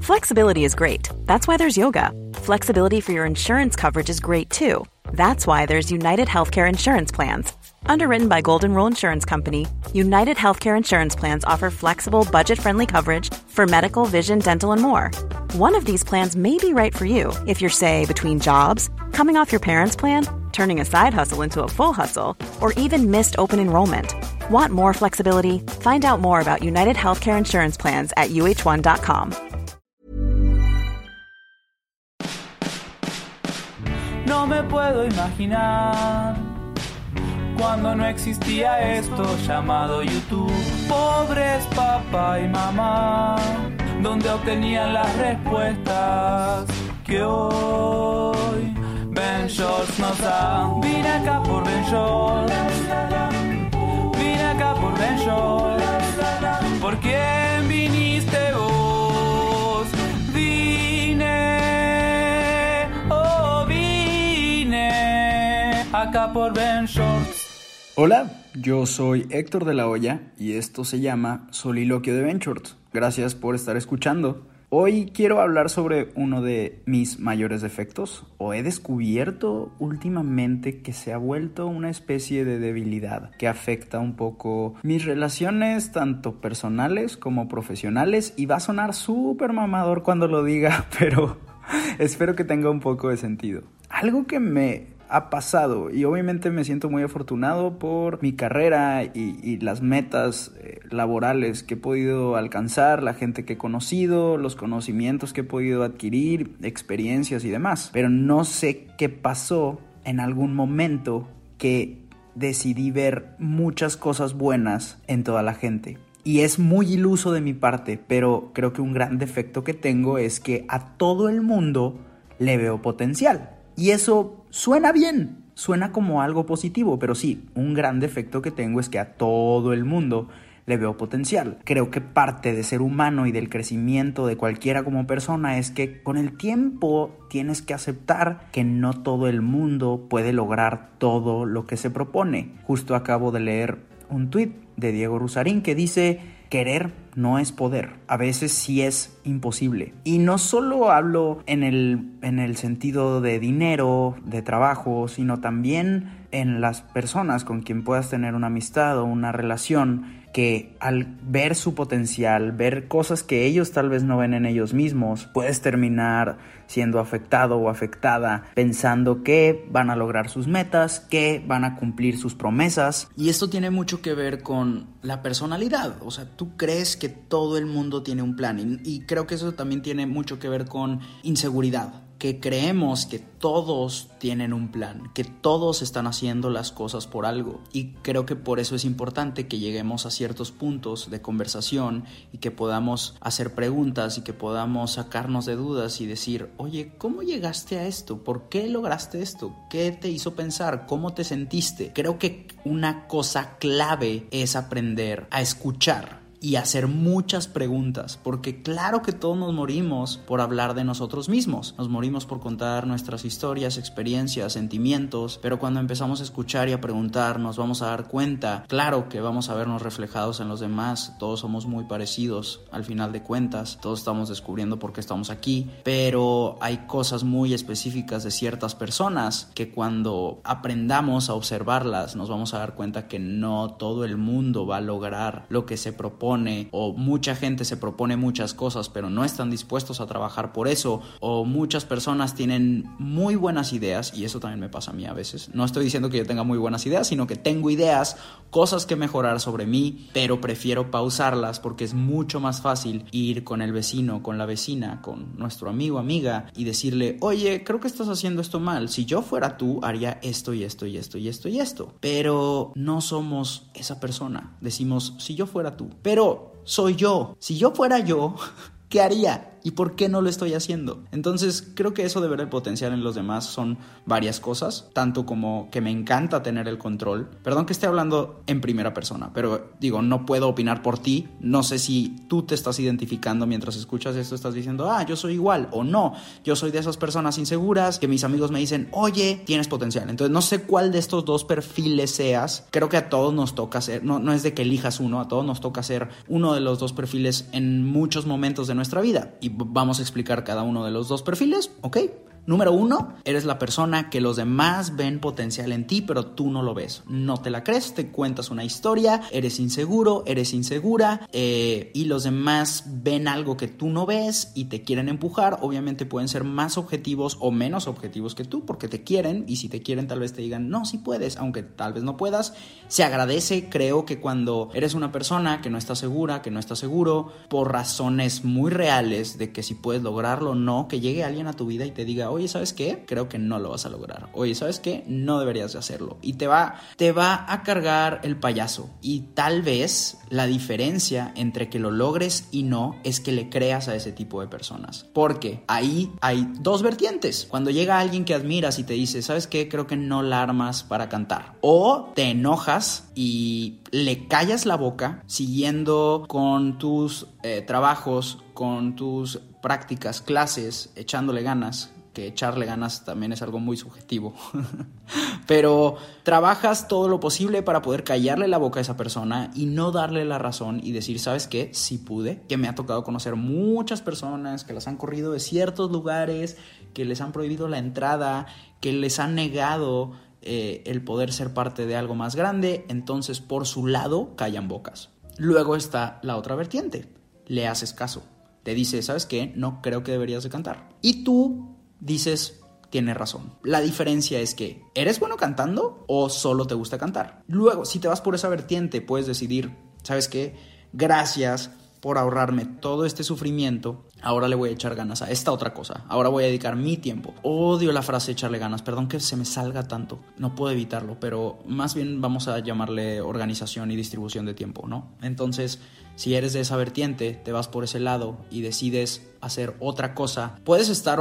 Flexibility is great. That's why there's yoga. Flexibility for your insurance coverage is great too. That's why there's United Healthcare Insurance Plans. Underwritten by Golden Rule Insurance Company, United Healthcare Insurance Plans offer flexible, budget-friendly coverage for medical, vision, dental, and more. One of these plans may be right for you if you're, say, between jobs, coming off your parents' plan, turning a side hustle into a full hustle, or even missed open enrollment. Want more flexibility? Find out more about United Healthcare Insurance Plans at uh1.com. No me puedo imaginar cuando no existía esto llamado YouTube. Pobres papá y mamá, donde obtenían las respuestas que hoy Ben Shorts nos da. Vine acá por Ben Shorts, vine acá por Ben Shorts. ¿Por quién viniste vos? Vine acá por Ben Shorts. Hola, yo soy Héctor de la Hoya y esto se llama Soliloquio de Ben Shorts. Gracias por estar escuchando. Hoy quiero hablar sobre uno de mis mayores defectos, o he descubierto últimamente que se ha vuelto una especie de debilidad que afecta un poco mis relaciones tanto personales como profesionales, y va a sonar súper mamador cuando lo diga, pero espero que tenga un poco de sentido. Algo que me ha pasado, y obviamente me siento muy afortunado por mi carrera y las metas laborales que he podido alcanzar, la gente que he conocido, los conocimientos que he podido adquirir, experiencias y demás. Pero no sé qué pasó en algún momento que decidí ver muchas cosas buenas en toda la gente. Y es muy iluso de mi parte, pero creo que un gran defecto que tengo es que a todo el mundo le veo potencial. Y eso suena bien, suena como algo positivo, pero sí, un gran defecto que tengo es que a todo el mundo le veo potencial. Creo que parte de ser humano y del crecimiento de cualquiera como persona es que con el tiempo tienes que aceptar que no todo el mundo puede lograr todo lo que se propone. Justo acabo de leer un tuit de Diego Rusarín que dice: querer no es poder, a veces sí es imposible. Y no solo hablo en el sentido de dinero, de trabajo, sino también en las personas con quien puedas tener una amistad o una relación, que al ver su potencial, ver cosas que ellos tal vez no ven en ellos mismos, puedes terminar siendo afectado o afectada pensando que van a lograr sus metas, que van a cumplir sus promesas. Y esto tiene mucho que ver con la personalidad. O sea, tú crees que todo el mundo tiene un plan, y creo que eso también tiene mucho que ver con inseguridad. Que creemos que todos tienen un plan, que todos están haciendo las cosas por algo, y creo que por eso es importante que lleguemos a ciertos puntos de conversación y que podamos hacer preguntas y que podamos sacarnos de dudas y decir: oye, ¿cómo llegaste a esto? ¿Por qué lograste esto? ¿Qué te hizo pensar? ¿Cómo te sentiste? Creo que una cosa clave es aprender a escuchar y hacer muchas preguntas, porque claro que todos nos morimos por hablar de nosotros mismos, nos morimos por contar nuestras historias, experiencias, sentimientos, pero cuando empezamos a escuchar y a preguntar nos vamos a dar cuenta, claro que vamos a vernos reflejados en los demás, todos somos muy parecidos al final de cuentas, todos estamos descubriendo por qué estamos aquí, pero hay cosas muy específicas de ciertas personas que cuando aprendamos a observarlas nos vamos a dar cuenta que no todo el mundo va a lograr lo que se propone, o mucha gente se propone muchas cosas pero no están dispuestos a trabajar por eso, o muchas personas tienen muy buenas ideas, y eso también me pasa a mí a veces. No estoy diciendo que yo tenga muy buenas ideas, sino que tengo ideas, cosas que mejorar sobre mí, pero prefiero pausarlas porque es mucho más fácil ir con el vecino, con la vecina, con nuestro amigo, amiga, y decirle: oye, creo que estás haciendo esto mal, si yo fuera tú haría esto y esto y esto y esto y esto. Pero no somos esa persona, decimos: si yo fuera tú, pero soy yo. Si yo fuera yo, ¿qué haría? ¿Y por qué no lo estoy haciendo? Entonces creo que eso de ver el potencial en los demás son varias cosas, tanto como que me encanta tener el control. Perdón que esté hablando en primera persona, pero digo, no puedo opinar por ti. No sé si tú te estás identificando mientras escuchas esto, estás diciendo: yo soy igual, o no, yo soy de esas personas inseguras que mis amigos me dicen: oye, tienes potencial. Entonces no sé cuál de estos dos perfiles seas. Creo que a todos nos toca ser, no es de que elijas uno, a todos nos toca ser uno de los dos perfiles en muchos momentos de nuestra vida. Y vamos a explicar cada uno de los dos perfiles, ¿ok? Número 1, eres la persona que los demás ven potencial en ti, pero tú no lo ves. No te la crees, te cuentas una historia, eres inseguro, eres insegura, y los demás ven algo que tú no ves y te quieren empujar. Obviamente pueden ser más objetivos o menos objetivos que tú porque te quieren, y si te quieren tal vez te digan, no, sí puedes, aunque tal vez no puedas. Se agradece, creo que cuando eres una persona que no está segura, que no está seguro, por razones muy reales de que si puedes lograrlo o no, que llegue alguien a tu vida y te diga, oye, ¿sabes qué? Creo que no lo vas a lograr. Oye, ¿sabes qué? No deberías de hacerlo. Y te va a cargar el payaso. Y tal vez la diferencia entre que lo logres y no es que le creas a ese tipo de personas. Porque ahí hay dos vertientes. Cuando llega alguien que admiras y te dice, ¿sabes qué? Creo que no la armas para cantar. O te enojas y le callas la boca siguiendo con tus trabajos, con tus prácticas, clases, echándole ganas. Que echarle ganas también es algo muy subjetivo. Pero trabajas todo lo posible para poder callarle la boca a esa persona y no darle la razón y decir, ¿sabes qué? Sí pude. Que me ha tocado conocer muchas personas que las han corrido de ciertos lugares, que les han prohibido la entrada, que les han negado el poder ser parte de algo más grande. Entonces, por su lado, callan bocas. Luego está la otra vertiente. Le haces caso. Te dice, ¿sabes qué? No creo que deberías de cantar. Y tú dices, tiene razón. La diferencia es que, ¿eres bueno cantando o solo te gusta cantar? Luego, si te vas por esa vertiente, puedes decidir, ¿sabes qué? Gracias por ahorrarme todo este sufrimiento. Ahora le voy a echar ganas a esta otra cosa. Ahora voy a dedicar mi tiempo. Odio la frase echarle ganas. Perdón que se me salga tanto. No puedo evitarlo, pero más bien vamos a llamarle organización y distribución de tiempo, ¿no? Entonces, si eres de esa vertiente, te vas por ese lado y decides hacer otra cosa, puedes estar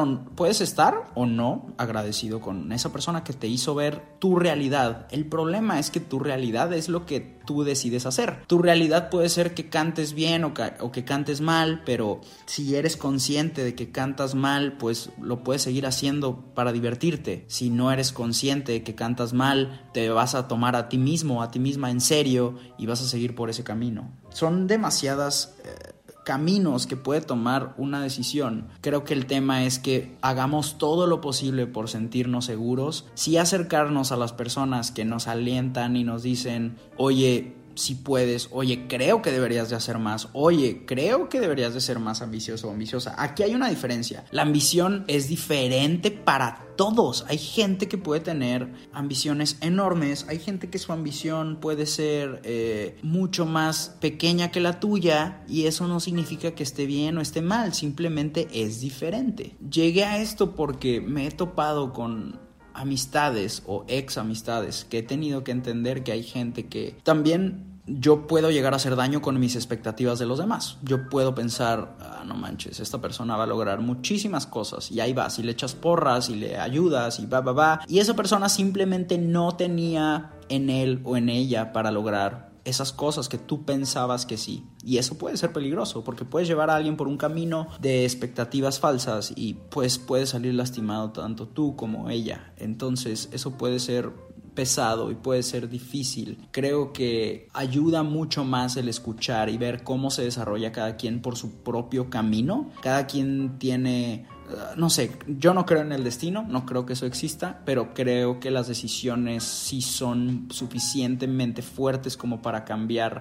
o no agradecido con esa persona que te hizo ver tu realidad. El problema es que tu realidad es lo que tú decides hacer. Tu realidad puede ser que cantes bien o que cantes mal, pero si eres consciente de que cantas mal, pues lo puedes seguir haciendo para divertirte. Si no eres consciente de que cantas mal, te vas a tomar a ti mismo, a ti misma en serio y vas a seguir por ese camino. Son demasiadas caminos que puede tomar una decisión. Creo que el tema es que hagamos todo lo posible por sentirnos seguros, sí acercarnos a las personas que nos alientan y nos dicen, oye, si puedes, oye, creo que deberías de hacer más, oye, creo que deberías de ser más ambicioso o ambiciosa. Aquí hay una diferencia. La ambición es diferente para todos. Hay gente que puede tener ambiciones enormes, hay gente que su ambición puede ser mucho más pequeña que la tuya y eso no significa que esté bien o esté mal, simplemente es diferente. Llegué a esto porque me he topado con amistades o ex amistades que he tenido que entender que hay gente que también yo puedo llegar a hacer daño con mis expectativas de los demás. Yo puedo pensar, no manches, esta persona va a lograr muchísimas cosas y ahí vas y le echas porras y le ayudas y y esa persona simplemente no tenía en él o en ella para lograr esas cosas que tú pensabas que sí. Y eso puede ser peligroso porque puedes llevar a alguien por un camino de expectativas falsas y pues puedes salir lastimado tanto tú como ella. Entonces eso puede ser pesado y puede ser difícil. Creo que ayuda mucho más el escuchar y ver cómo se desarrolla cada quien por su propio camino. Cada quien tiene... no sé, yo no creo en el destino, no creo que eso exista, pero creo que las decisiones sí son suficientemente fuertes como para cambiar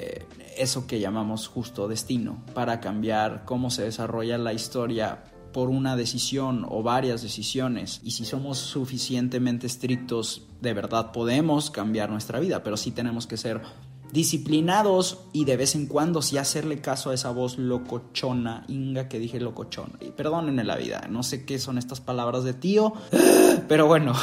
eso que llamamos justo destino, para cambiar cómo se desarrolla la historia por una decisión o varias decisiones. Y si somos suficientemente estrictos, de verdad podemos cambiar nuestra vida, pero sí tenemos que ser disciplinados y de vez en cuando sí hacerle caso a esa voz locochona, que dije locochona, y perdónenme la vida, no sé qué son estas palabras de tío, pero bueno,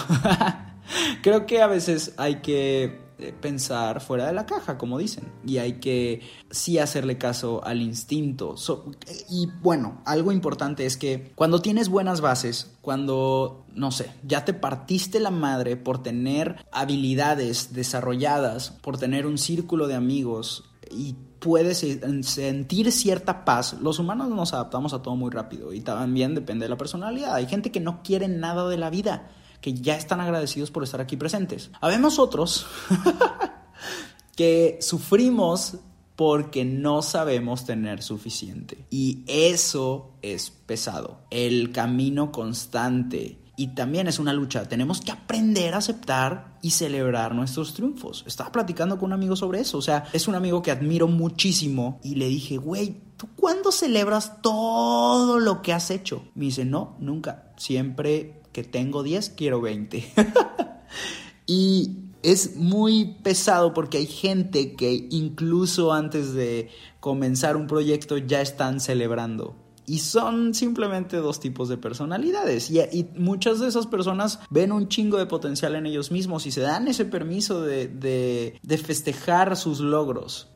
creo que a veces hay que pensar fuera de la caja, como dicen, y hay que sí hacerle caso al instinto. Y bueno, algo importante es que cuando tienes buenas bases, cuando, no sé, ya te partiste la madre por tener habilidades desarrolladas, por tener un círculo de amigos y puedes sentir cierta paz. Los humanos nos adaptamos a todo muy rápido y también depende de la personalidad. Hay gente que no quiere nada de la vida, que ya están agradecidos por estar aquí presentes. Habemos otros que sufrimos porque no sabemos tener suficiente. Y eso es pesado. El camino constante. Y también es una lucha. Tenemos que aprender a aceptar y celebrar nuestros triunfos. Estaba platicando con un amigo sobre eso. O sea, es un amigo que admiro muchísimo. Y le dije, güey, ¿tú cuándo celebras todo lo que has hecho? Me dice, no, nunca. Siempre que tengo 10, quiero 20. Y es muy pesado porque hay gente que incluso antes de comenzar un proyecto ya están celebrando. Y son simplemente dos tipos de personalidades. Y muchas de esas personas ven un chingo de potencial en ellos mismos y se dan ese permiso de festejar sus logros.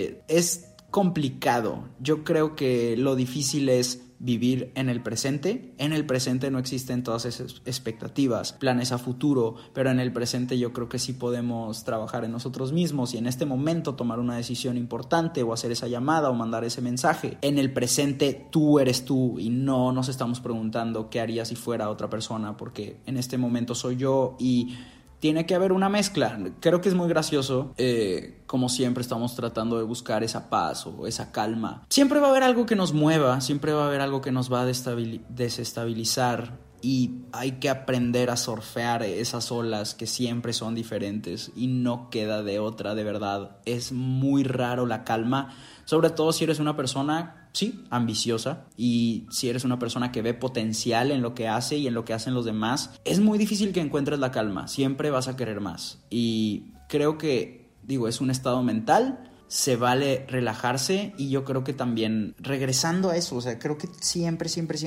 Es complicado. Yo creo que lo difícil es vivir en el presente. En el presente no existen todas esas expectativas, planes a futuro, pero en el presente yo creo que sí podemos trabajar en nosotros mismos y en este momento tomar una decisión importante o hacer esa llamada o mandar ese mensaje. En el presente tú eres tú y no nos estamos preguntando qué haría si fuera otra persona, porque en este momento soy yo y tiene que haber una mezcla. Creo que es muy gracioso, como siempre estamos tratando de buscar esa paz o esa calma. Siempre va a haber algo que nos mueva, siempre va a haber algo que nos va a desestabilizar y hay que aprender a surfear esas olas que siempre son diferentes y no queda de otra, de verdad. Es muy raro la calma, sobre todo si eres una persona, sí, ambiciosa, y si eres una persona que ve potencial en lo que hace y en lo que hacen los demás, es muy difícil que encuentres la calma, siempre vas a querer más. Y creo que, es un estado mental, se vale relajarse y yo creo que también, regresando a eso, creo que siempre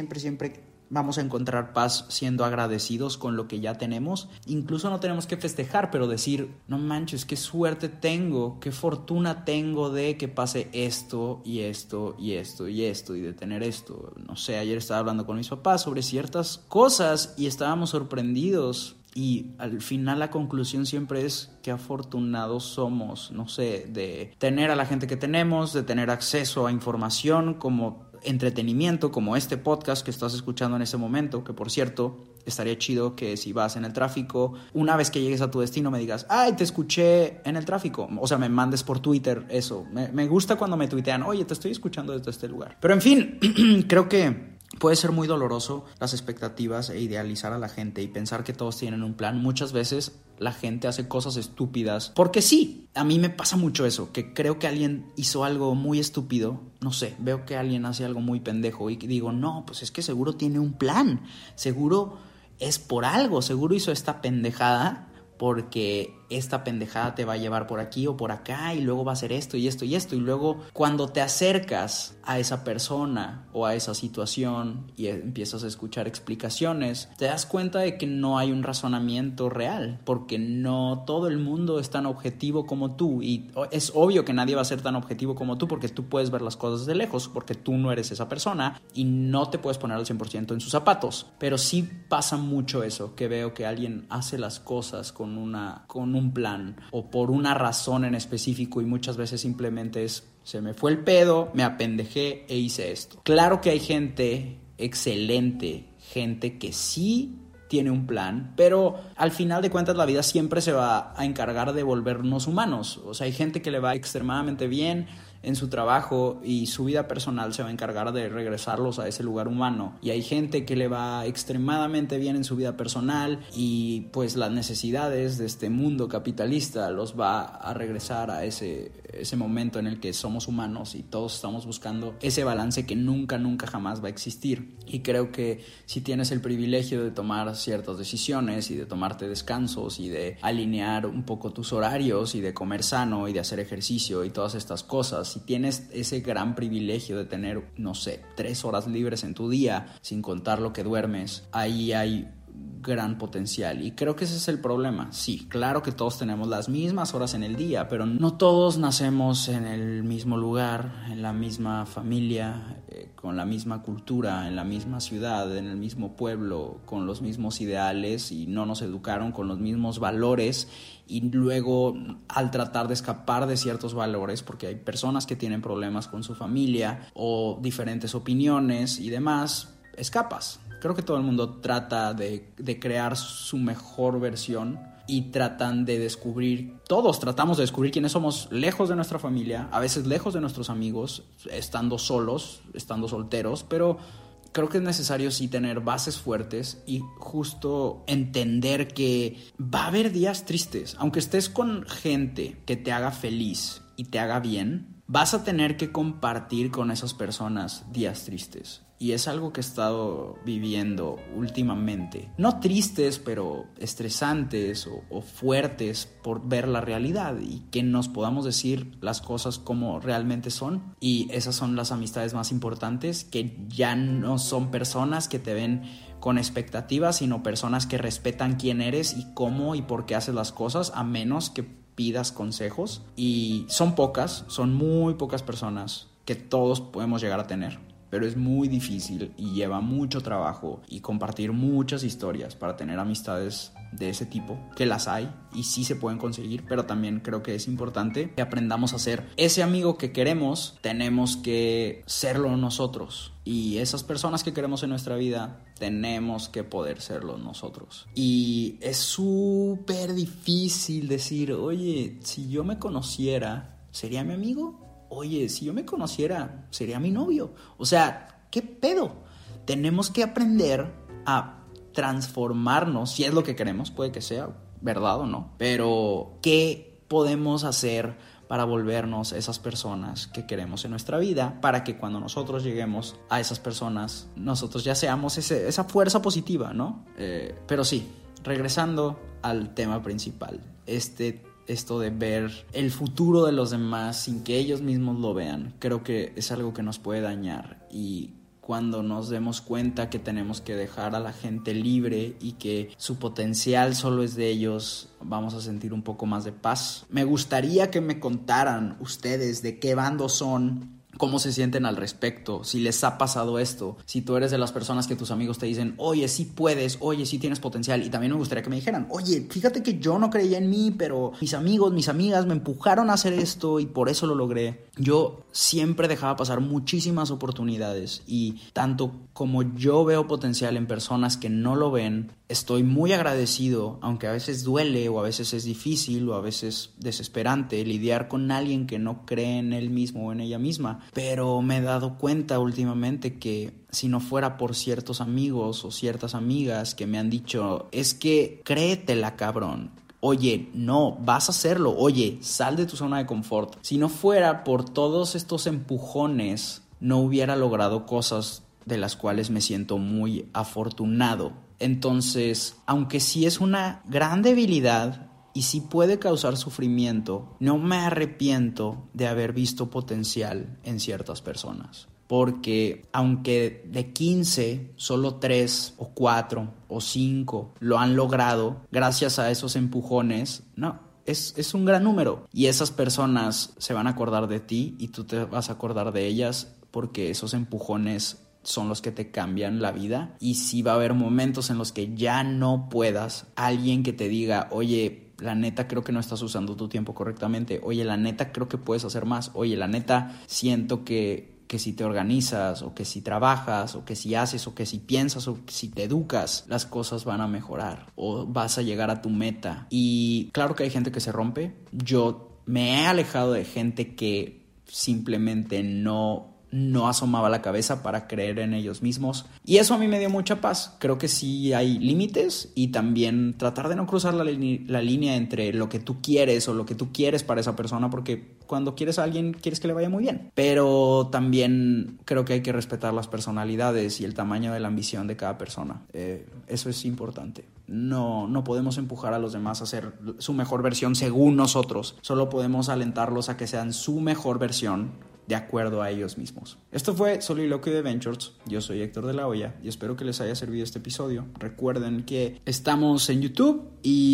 vamos a encontrar paz siendo agradecidos con lo que ya tenemos. Incluso no tenemos que festejar, pero decir, no manches, qué suerte tengo, qué fortuna tengo de que pase esto y esto y esto y esto y de tener esto. No sé, ayer estaba hablando con mis papás sobre ciertas cosas y estábamos sorprendidos. Y al final la conclusión siempre es qué afortunados somos, no sé, de tener a la gente que tenemos, de tener acceso a información como entretenimiento, como este podcast que estás escuchando en ese momento, que por cierto, estaría chido que si vas en el tráfico, una vez que llegues a tu destino me digas, ay, te escuché en el tráfico, o sea, me mandes por Twitter eso. Me gusta cuando me tuitean, oye, te estoy escuchando desde este lugar. Pero en fin, creo que puede ser muy doloroso las expectativas e idealizar a la gente y pensar que todos tienen un plan. Muchas veces la gente hace cosas estúpidas porque sí, a mí me pasa mucho eso, que creo que alguien hizo algo muy estúpido, no sé, veo que alguien hace algo muy pendejo y digo, no, pues es que seguro tiene un plan, seguro es por algo, seguro hizo esta pendejada porque esta pendejada te va a llevar por aquí o por acá y luego va a hacer esto y esto y esto, y luego cuando te acercas a esa persona o a esa situación y empiezas a escuchar explicaciones, te das cuenta de que no hay un razonamiento real, porque no todo el mundo es tan objetivo como tú, y es obvio que nadie va a ser tan objetivo como tú porque tú puedes ver las cosas de lejos, porque tú no eres esa persona y no te puedes poner al 100% en sus zapatos. Pero sí pasa mucho eso, que veo que alguien hace las cosas con un plan o por una razón en específico y muchas veces simplemente es se me fue el pedo, me apendejé e hice esto. Claro que hay gente excelente, gente que sí tiene un plan, pero al final de cuentas la vida siempre se va a encargar de volvernos humanos. O sea, hay gente que le va extremadamente bien en su trabajo y su vida personal se va a encargar de regresarlos a ese lugar humano. Y hay gente que le va extremadamente bien en su vida personal y pues las necesidades de este mundo capitalista los va a regresar a ese momento en el que somos humanos y todos estamos buscando ese balance que nunca jamás va a existir. Y creo que si tienes el privilegio de tomar ciertas decisiones y de tomarte descansos y de alinear un poco tus horarios y de comer sano y de hacer ejercicio y todas estas cosas, si tienes ese gran privilegio de tener, no sé, 3 horas libres en tu día, sin contar lo que duermes, ahí hay gran potencial. Y creo que ese es el problema. Sí, claro que todos tenemos las mismas horas en el día, pero no todos nacemos en el mismo lugar, en la misma familia, con la misma cultura, en la misma ciudad, en el mismo pueblo, con los mismos ideales, y no nos educaron con los mismos valores. Y luego, al tratar de escapar de ciertos valores, porque hay personas que tienen problemas con su familia o diferentes opiniones y demás, escapas. Creo que todo el mundo trata de crear su mejor versión y tratan de descubrir, todos tratamos de descubrir quiénes somos lejos de nuestra familia, a veces lejos de nuestros amigos, estando solos, estando solteros, pero creo que es necesario sí tener bases fuertes y justo entender que va a haber días tristes. Aunque estés con gente que te haga feliz y te haga bien, vas a tener que compartir con esas personas días tristes. Y es algo que he estado viviendo últimamente. No tristes, pero estresantes o fuertes por ver la realidad y que nos podamos decir las cosas como realmente son. Y esas son las amistades más importantes, que ya no son personas que te ven con expectativas, sino personas que respetan quién eres y cómo y por qué haces las cosas, a menos que pidas consejos. Y son muy pocas personas que todos podemos llegar a tener. Pero es muy difícil y lleva mucho trabajo y compartir muchas historias para tener amistades de ese tipo, que las hay y sí se pueden conseguir, pero también creo que es importante que aprendamos a ser ese amigo que queremos. Tenemos que serlo nosotros, y esas personas que queremos en nuestra vida tenemos que poder serlo nosotros. Y es súper difícil decir, oye, si yo me conociera, ¿sería mi amigo? Oye, si yo me conociera, sería mi novio. O sea, ¿qué pedo? Tenemos que aprender a transformarnos, si es lo que queremos, puede que sea verdad o no, pero ¿qué podemos hacer para volvernos esas personas que queremos en nuestra vida, para que cuando nosotros lleguemos a esas personas, nosotros ya seamos esa fuerza positiva, ¿no? Pero sí, regresando al tema principal, esto de ver el futuro de los demás sin que ellos mismos lo vean, creo que es algo que nos puede dañar. Y cuando nos demos cuenta que tenemos que dejar a la gente libre y que su potencial solo es de ellos, vamos a sentir un poco más de paz. Me gustaría que me contaran ustedes de qué bando son, cómo se sienten al respecto, si les ha pasado esto, si tú eres de las personas que tus amigos te dicen, oye, sí puedes, oye, sí tienes potencial. Y también me gustaría que me dijeran, oye, fíjate que yo no creía en mí, pero mis amigos, mis amigas me empujaron a hacer esto y por eso lo logré. Yo siempre dejaba pasar muchísimas oportunidades, y tanto como yo veo potencial en personas que no lo ven, estoy muy agradecido, aunque a veces duele o a veces es difícil o a veces desesperante lidiar con alguien que no cree en él mismo o en ella misma. Pero me he dado cuenta últimamente que si no fuera por ciertos amigos o ciertas amigas que me han dicho, es que créetela, cabrón. Oye, no, vas a hacerlo. Oye, sal de tu zona de confort. Si no fuera por todos estos empujones, no hubiera logrado cosas de las cuales me siento muy afortunado. Entonces, aunque sí es una gran debilidad y sí puede causar sufrimiento, no me arrepiento de haber visto potencial en ciertas personas. Porque aunque de 15, solo 3 o 4 o 5 lo han logrado gracias a esos empujones, no, es un gran número. Y esas personas se van a acordar de ti y tú te vas a acordar de ellas, porque esos empujones son los que te cambian la vida. Y sí va a haber momentos en los que ya no puedas, alguien que te diga, oye, la neta creo que no estás usando tu tiempo correctamente, oye, la neta creo que puedes hacer más, oye, la neta siento que si te organizas, o que si trabajas, o que si haces, o que si piensas, o que si te educas, las cosas van a mejorar o vas a llegar a tu meta. Y claro que hay gente que se rompe. Yo me he alejado de gente que simplemente no asomaba la cabeza para creer en ellos mismos, y eso a mí me dio mucha paz. Creo que sí hay límites, y también tratar de no cruzar la línea entre lo que tú quieres o lo que tú quieres para esa persona, porque cuando quieres a alguien quieres que le vaya muy bien, pero también creo que hay que respetar las personalidades y el tamaño de la ambición de cada persona. Eso es importante. No podemos empujar a los demás a ser su mejor versión según nosotros, solo podemos alentarlos a que sean su mejor versión de acuerdo a ellos mismos. Esto fue Soliloquio de Ventures. Yo soy Héctor de la Hoya y espero que les haya servido este episodio. Recuerden que estamos en YouTube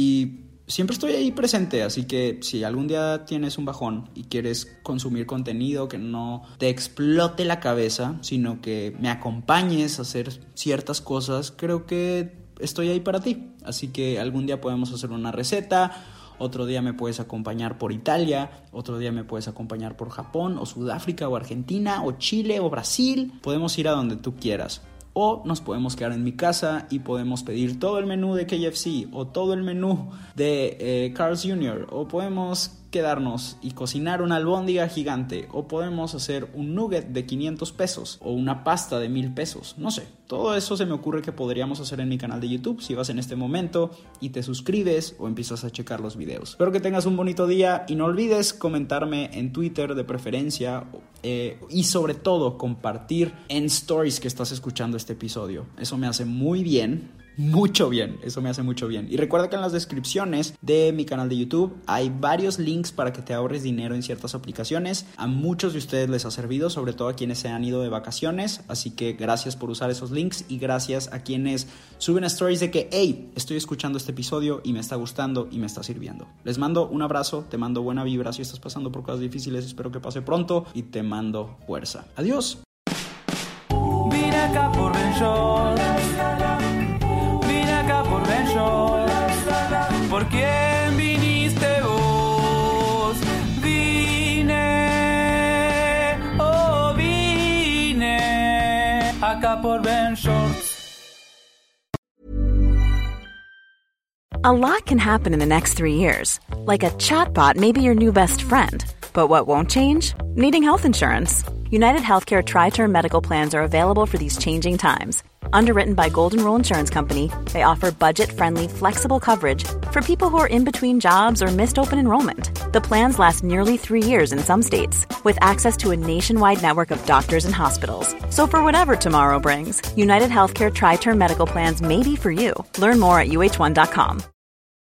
y siempre estoy ahí presente, así que si algún día tienes un bajón y quieres consumir contenido que no te explote la cabeza, sino que me acompañes a hacer ciertas cosas, creo que estoy ahí para ti. Así que algún día podemos hacer una receta, otro día me puedes acompañar por Italia, otro día me puedes acompañar por Japón o Sudáfrica o Argentina o Chile o Brasil. Podemos ir a donde tú quieras. O nos podemos quedar en mi casa y podemos pedir todo el menú de KFC o todo el menú de Carl's Jr. O podemos quedarnos y cocinar una albóndiga gigante, o podemos hacer un nugget de 500 pesos o una pasta de 1000 pesos, no sé. Todo eso se me ocurre que podríamos hacer en mi canal de YouTube si vas en este momento y te suscribes o empiezas a checar los videos. Espero que tengas un bonito día y no olvides comentarme en Twitter de preferencia y sobre todo compartir en stories que estás escuchando este episodio. Eso me hace muy bien. Mucho bien, eso me hace mucho bien. Y recuerda que en las descripciones de mi canal de YouTube hay varios links para que te ahorres dinero en ciertas aplicaciones. A muchos de ustedes les ha servido, sobre todo a quienes se han ido de vacaciones. Así que gracias por usar esos links y gracias a quienes suben stories de que hey, estoy escuchando este episodio y me está gustando y me está sirviendo. Les mando un abrazo, te mando buena vibra. Si estás pasando por cosas difíciles, espero que pase pronto y te mando fuerza. Adiós. Vine acá por Ben Shorts. Por Ben Shorts. ¿Por quién viniste vos? Vine acá por Ben Shorts. A lot can happen in the next 3 years. Like a chatbot may be your new best friend. But what won't change? Needing health insurance. United Healthcare Tri-Term Medical Plans are available for these changing times. Underwritten by Golden Rule Insurance Company, they offer budget-friendly, flexible coverage for people who are in between jobs or missed open enrollment. The plans last nearly 3 years in some states, with access to a nationwide network of doctors and hospitals. So for whatever tomorrow brings, United Healthcare Tri-Term Medical Plans may be for you. Learn more at uh1.com.